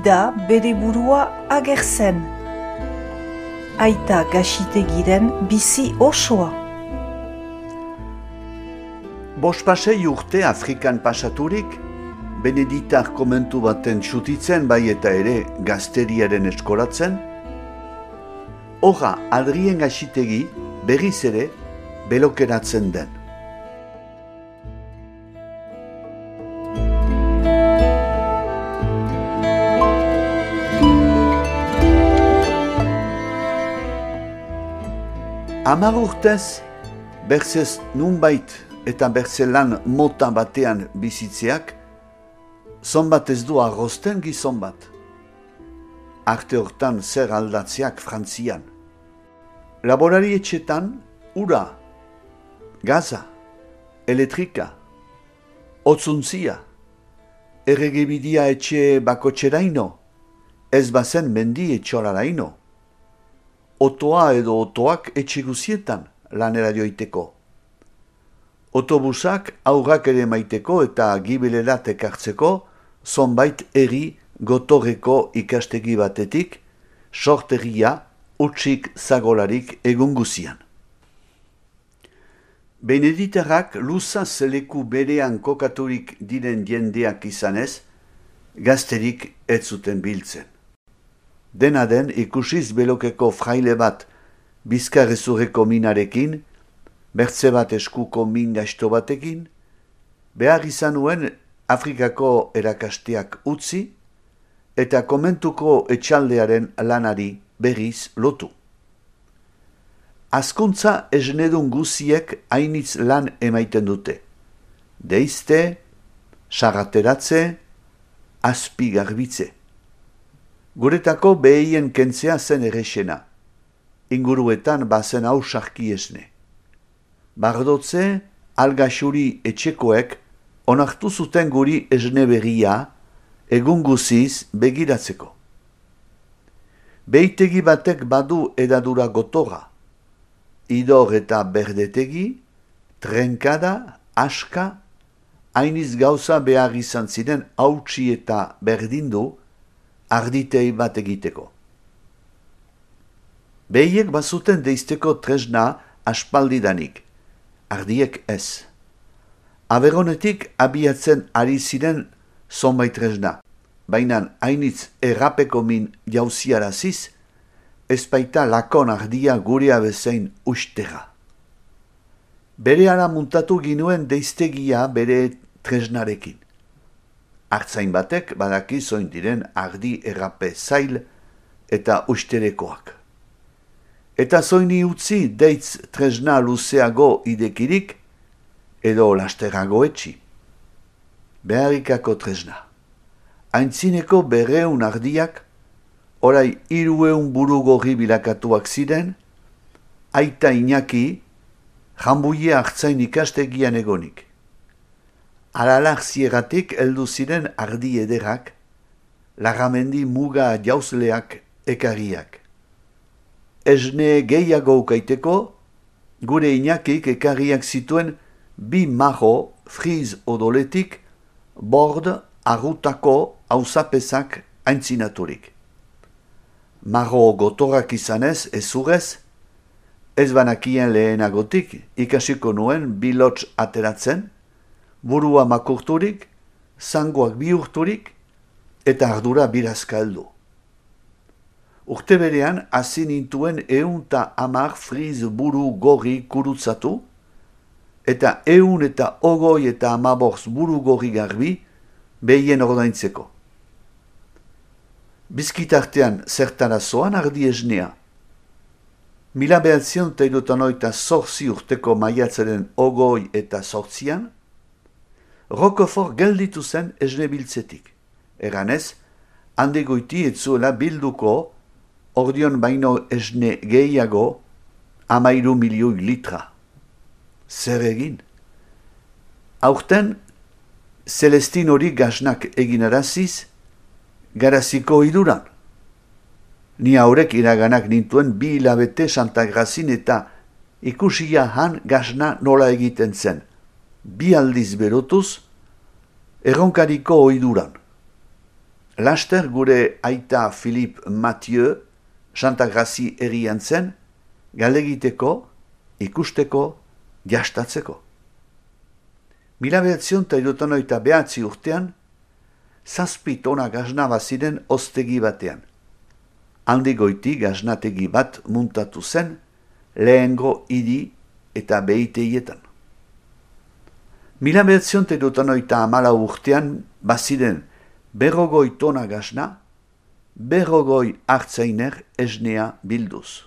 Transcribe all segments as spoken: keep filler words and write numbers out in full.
da bere burua agertzen. Aita Gaxitegiren bizi osoa. Bospasei urte Afrikan pasaturik, Beneditar komentu baten txutitzen bai eta ere gazteriaren eskolatzen, horra Adrien Gaxitegi berriz ere belokeratzen den. Hamar urtez, berzez nunbait eta berzelan mota batean bizitzeak, zonbat ez du arrozten gizon bat. Arte hortan zer aldatzeak Frantzian. Laborari etxetan, ura, gaza, elektrika, otzuntzia, erregebidia etxe bakotxeraino, ez bazen mendi etxolaraino. Otoa edo otoak etxe guzietan lanera joiteko. Otobusak aurrak ere maiteko eta gibelerat ekartzeko, zonbait eri gotorreko ikastegi batetik, sortegia utxik zagolarik egun guzian. Beneditarrak luza zeleku berean kokaturik diren jendeak izanez, gazterik ez zuten biltzen. Dena den ikusiz belokeko fraile bat bizkarrezurreko minarekin, bertze bat eskuko min gaizto batekin, behar izan nuen Afrikako erakasteak utzi eta komentuko etxaldearen lanari berriz lotu. Azkuntza esnedun guziek hainitz lan emaiten dute. Deizte, sarrateratze, azpi garbitze. Guretako behien kentzea zen errexena. Inguruetan bazen hau sarki esne. Bardotze, algaxuri etxekoek onartu zuten guri esne berria egun guziz begiratzeko. Behitegi batek badu edadura gotorra. Idor eta berdetegi, trenkada, aska, hainiz gauza behar izan ziren hautsi eta berdindu, arditei bat egiteko. Behiek bazuten deizteko tresna aspaldidanik, ardiek ez. Averonetik abiatzen ari ziren zonbait tresna, baina hainitz errapeko min jauziaraziz, ez baita lakon ardia gurea bezain ustera. Bere ara muntatu ginuen deiztegia bere tresnarekin. Artzain batek badaki zoin diren ardi errape zail eta usterekoak. Eta zoini utzi deitz tresna luzeago idekirik edo lasterago etxi. Beharikako tresna. Aintzineko berreun ardiak, orai hirueun buru gorri bilakatuak ziren, aita Iñaki jambuie artzain ikastegian egonik. Alalak zieratik heldu ziren ardi ederak, lagamendi muga jauzleak ekarriak. Esne gehiago ukaiteko, gure Iñakik ekarriak zituen bi majo friz odoletik, bord arrutako auzapezak aintzinaturik. Majo gotorak izanez ezurez, ez banakien lehenagotik ikasiko nuen bilots ateratzen, burua makurturik, zangoak bihurturik, eta ardura birazka heldu. Urte berean, hasi nintuen eunta amar friz buru gorri kurutzatu, eta eun eta ogoi eta amaborz buru gorri garbi behien ordaintzeko. Bizkitartean zertara zoan ardi esnea. Mila behatzion eta irutanoita zorzi urteko maiatzaren ogoi eta zortzian, Roquefort gelditu zen esne biltzetik. Eranez, hande goiti etzuela bilduko, ordion baino esne gehiago, amairu milioi litra. Zer egin? Aurten, Celestin hori gaznak egin araziz, garaziko iduran. Ni haurek iraganak nintuen bi hilabete Santa Grazin eta ikusia han gazna nola egiten zen. Bi aldiz berotuz, erronkariko oiduran. Laster gure aita Philippe Mathieu Santa Grazi herrian zen, galdegiteko, ikusteko, jastatzeko. Mila behatzion eta irutanoita behatzi urtean, zazpi tona gazna baziren ostegi batean. Handi goiti gaznategi bat muntatu zen, lehengo hiri eta behiteietan. Mila behatzion eta irutanoita amala urtean baziren berrogoi tona gazna, berrogoi hartzainer esnea bilduz.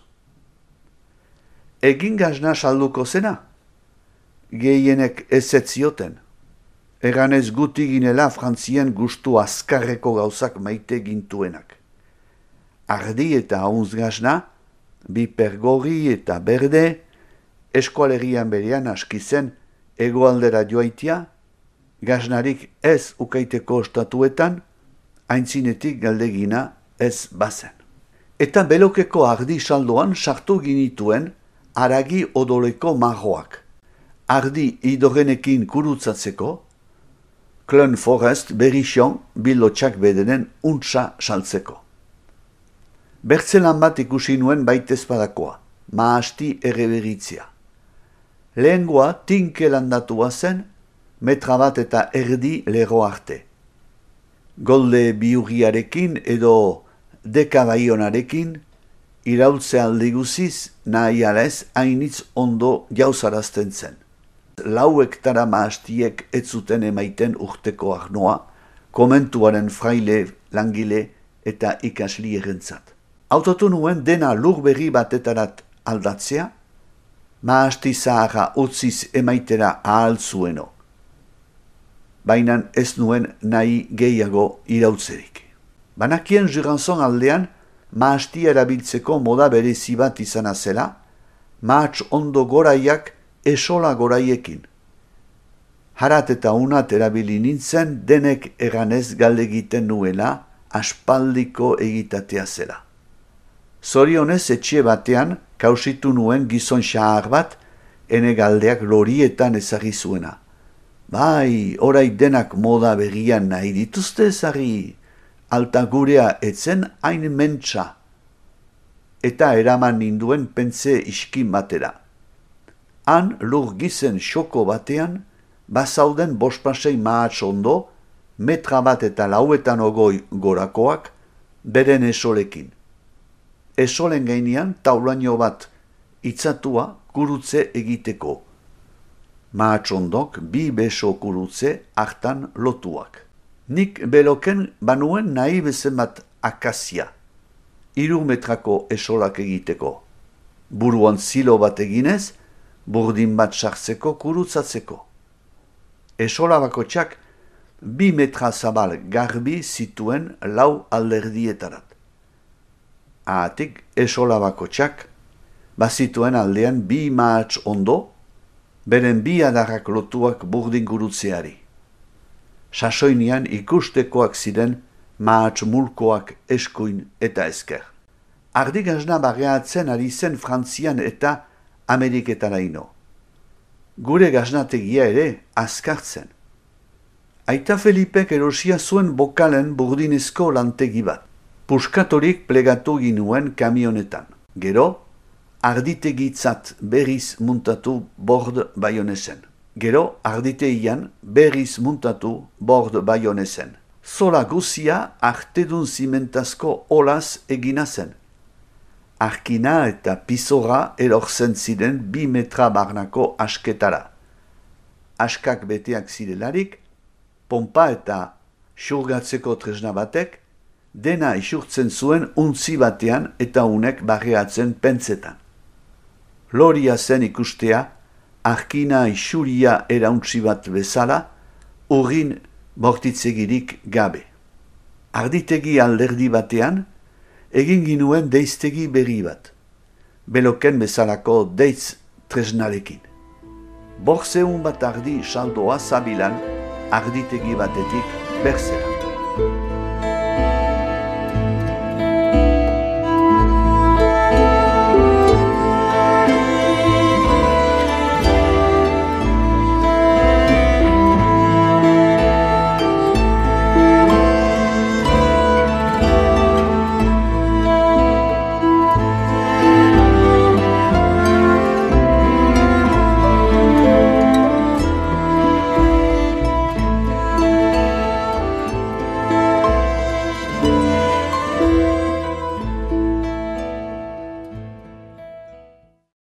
Egin gazna salduko zena? Gehienek ezetzioten. Eganez guti ginela Frantzien gustu azkarreko gauzak maite gintuenak. Ardi eta haunz gazna, bipergorri eta berde, eskualerian berean askizen egoaldera joaitia, gaznarik ez ukaiteko ostatuetan, aintzinetik galdegina ez bazen. Eta belokeko ardi saldoan sartu ginituen aragi odoleko marroak. Ardi idorenekin kurutzatzeko, Klein Forest berrixion bilotxak bedenen untsa saltzeko. Bertzelan bat ikusi nuen baitezpadakoa, mahasti erreberitzia. Lehengoa tinke landatua zen, metra bat eta erdi lero arte. Golde biurriarekin edo dekabaionarekin, iraultze aldi guziz nahi alez hainitz ondo jauzarazten zen. Lau hektara mahastiek ez zuten emaiten urteko arnoa, komentuaren fraile, langile eta ikasli erentzat. Autotu nuen dena lur berri batetarat aldatzea, mahasti zaharra utziz emaitera ahal zueno. Baina ez nuen nahi gehiago irautzerik. Banakien Juranzon aldean, mahastia erabiltzeko moda berezi bat izana zela, mahats ondo goraiak esola goraiekin. Harat eta unat erabili nintzen denek eganez galdegiten nuela aspaldiko egitatea zela. Zorionez etxe batean kausitu nuen gizon xahar bat ene galdeak lorietan ezagri zuena. Bai, orai denak moda berrian nahi dituzte ezagri, alta gurea etzen hain mentsa. Eta eraman ninduen pentze iskin batera. Han lur gizen xoko batean, bazauden bospasei mahats ondo, metra bat eta lauetan ogoi gorakoak, beren esolekin. Esolen gainean taulaino bat itzatua kurutze egiteko. Mahats ondok bi beso kurutze hartan lotuak. Nik beloken banuen nahi bezen bat akazia, hiru metrako esolak egiteko. Buruan zilo bat eginez, burdin bat sartzeko kurutzatzeko. Esola bakotxak bi metra zabal garbi zituen lau alderdietarat. Ahatik esola bakotxak bazituen aldean bi mahats ondo, beren bi adarrak lotuak burdin gurutzeari. Sasoinian ikustekoak ziren mahats mulkoak eskuin eta esker. Ardi gazna barreatzen ari zen Frantzian eta Ameriketaraino. Gure gaznategia ere azkartzen. Aita Felipek erosia zuen bokalen burdinezko lantegi bat. Puskatorik plegatu ginuen kamionetan. Gero, arditegitzat berriz muntatu bord baionezen. Gero, arditeian berriz muntatu bord baionezen. Zola guzia artedun zimentazko olaz egina zen. Arkina eta pizora erortzen ziren bi metra barnako asketara. Askak beteak zirelarik, pompa eta xurgatzeko tresna batek, dena isurtzen zuen untzi batean eta unek barreatzen pentsetan. Loria zen ikustea, arkina isuria erauntzi bat bezala, urrin bortitzegirik gabe. Arditegi alderdi batean, egin ginuen deiztegi berri bat, beloken bezalako deitz tresnarekin. Borzeun bat ardi saldoa zabilan arditegi batetik berzera.